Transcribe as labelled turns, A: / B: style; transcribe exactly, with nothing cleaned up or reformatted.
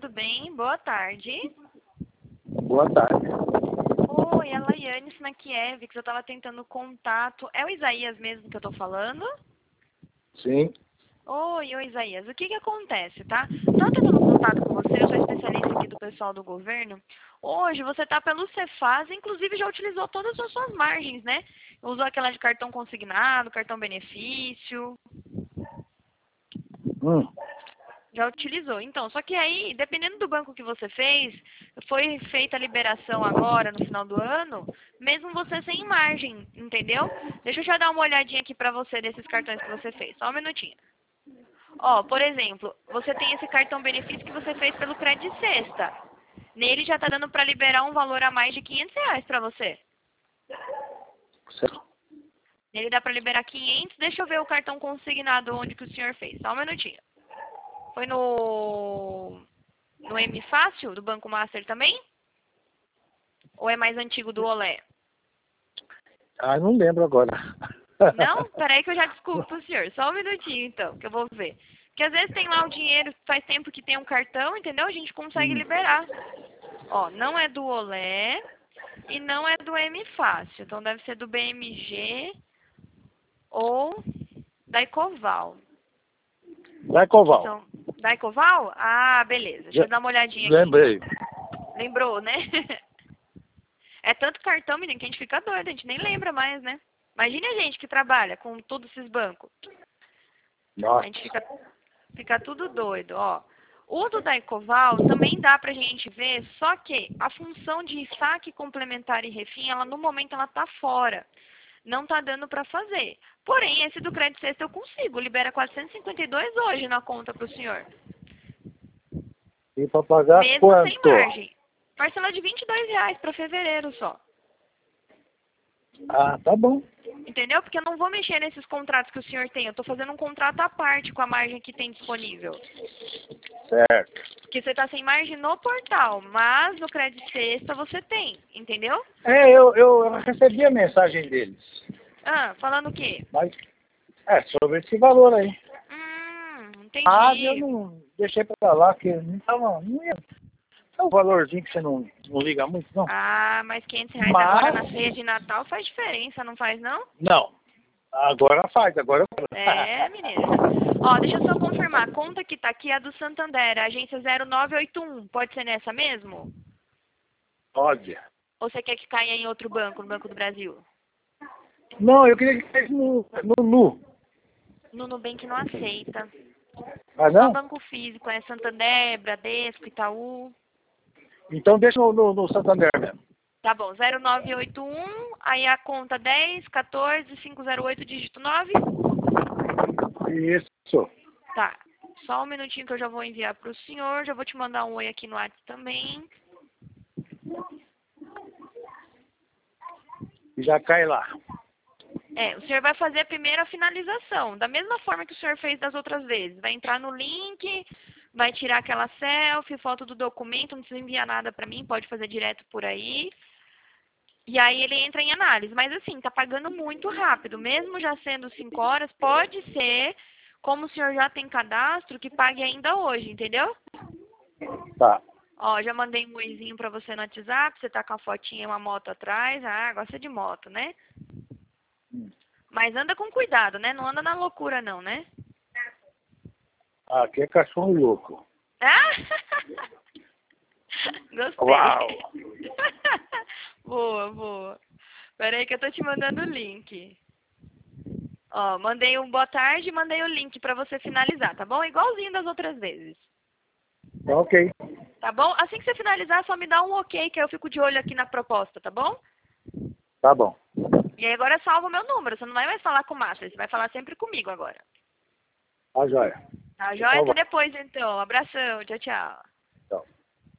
A: tudo bem? Boa tarde.
B: Boa tarde.
A: Oi, é a Laiane Snakiewicz, eu estava tentando contato. É o Isaías mesmo que eu estou falando?
B: Sim.
A: Oi, oi Isaías. O que que acontece, tá? Estou tentando contato com você, eu sou especialista aqui do pessoal do governo. Hoje você está pelo Cefaz, inclusive já utilizou todas as suas margens, né? Usou aquela de cartão consignado, cartão benefício.
B: Hum.
A: Já utilizou. Então, só que aí, dependendo do banco que você fez, foi feita a liberação agora, no final do ano, mesmo você sem margem, entendeu? Deixa eu já dar uma olhadinha aqui pra você desses cartões que você fez. Só um minutinho. Ó, por exemplo, você tem esse cartão benefício que você fez pelo Crédito Sexta. Nele já tá dando pra liberar um valor a mais de quinhentos reais pra você.
B: Certo.
A: Nele dá pra liberar quinhentos. Deixa eu ver o cartão consignado onde que o senhor fez. Só um minutinho. Foi no, no M Fácil, do Banco Master também? Ou é mais antigo do Olé?
B: Ah, não lembro agora.
A: Não? Peraí que eu já desculpo pro senhor. Só um minutinho, então, que eu vou ver. Porque às vezes tem lá o dinheiro, faz tempo que tem um cartão, entendeu? A gente consegue
B: Hum.
A: liberar. Ó, não é do Olé e não é do M Fácil. Então deve ser do B M G ou da Ecoval.
B: Vai, Coval.
A: Então, da Ecoval? Ah, beleza. Deixa eu dar uma olhadinha aqui.
B: Lembrei.
A: Lembrou, né? É tanto cartão, menino, que a gente fica doido, a gente nem lembra mais, né? Imagine a gente que trabalha com todos esses bancos. A
B: Nossa.
A: gente fica, fica tudo doido, ó. O do da Ecoval também dá pra gente ver, só que a função de saque complementar e refim, ela no momento ela tá fora. Não tá dando pra fazer. Porém, esse do Crédito Sexta eu consigo, libera quatrocentos e cinquenta e dois hoje na conta pro senhor.
B: E para pagar
A: Mesmo sem
B: quanto?
A: margem. Parcela de vinte e dois reais para fevereiro só.
B: Ah, tá bom.
A: Entendeu? Porque eu não vou mexer nesses contratos que o senhor tem. Eu estou fazendo um contrato à parte com a margem que tem disponível.
B: Certo.
A: Porque você está sem margem no portal, mas no Crédito Sexta você tem. Entendeu?
B: É, eu, eu recebi a mensagem deles.
A: Ah, falando o quê?
B: Mas, é, sobre esse valor aí.
A: Hum,
B: Ah, eu
A: entendi.
B: não deixei pra lá, que não tava, não ia. É um valorzinho que você não, não liga muito, não.
A: Ah, mas quinhentos reais agora na
B: Mas,
A: ceia de Natal faz diferença, não faz não?
B: não. Agora faz, agora eu quero.
A: É, menina. Ó, deixa eu só confirmar. A conta que tá aqui é a do Santander, a agência zero nove oito um. Pode ser nessa mesmo?
B: Pode.
A: Ou você quer que caia em outro banco, no Banco do Brasil?
B: Não, eu queria que caísse no, no Nu.
A: No Nubank não aceita.
B: Ah,
A: Só
B: não?
A: banco físico, é Santander, Bradesco, Itaú.
B: Então deixa no, no, no Santander mesmo.
A: Tá bom, zero nove oito um, aí a conta dez, quatorze, quinhentos e oito, dígito nove.
B: Isso.
A: Tá, só um minutinho que eu já vou enviar pro senhor, já vou te mandar um oi aqui no WhatsApp também.
B: E já cai lá.
A: É, o senhor vai fazer a primeira finalização, da mesma forma que o senhor fez das outras vezes. Vai entrar no link, vai tirar aquela selfie, foto do documento, não precisa enviar nada pra mim, pode fazer direto por aí. E aí ele entra em análise. Mas assim, tá pagando muito rápido. Mesmo já sendo cinco horas, pode ser, como o senhor já tem cadastro, que pague ainda hoje, entendeu?
B: Tá.
A: Ó, já mandei um oizinho pra você no WhatsApp, você tá com a fotinha e uma moto atrás. Ah, gosta de moto, né? Mas anda com cuidado, né? Não anda na loucura não, né?
B: Aqui é cachorro louco.
A: Ah! Gostei.
B: Uau!
A: Boa, boa. Pera aí que eu tô te mandando o link. Ó, mandei um boa tarde e mandei o link pra você finalizar, tá bom? Igualzinho das outras vezes.
B: Tá ok.
A: Tá bom? Assim que você finalizar, só me dá um ok, que eu fico de olho aqui na proposta, tá bom?
B: Tá bom.
A: E aí agora salva o meu número. Você não vai mais falar com o Márcio, você vai falar sempre comigo agora.
B: Tá joia.
A: Tá joia? Até depois, então. Abração. Tchau, tchau.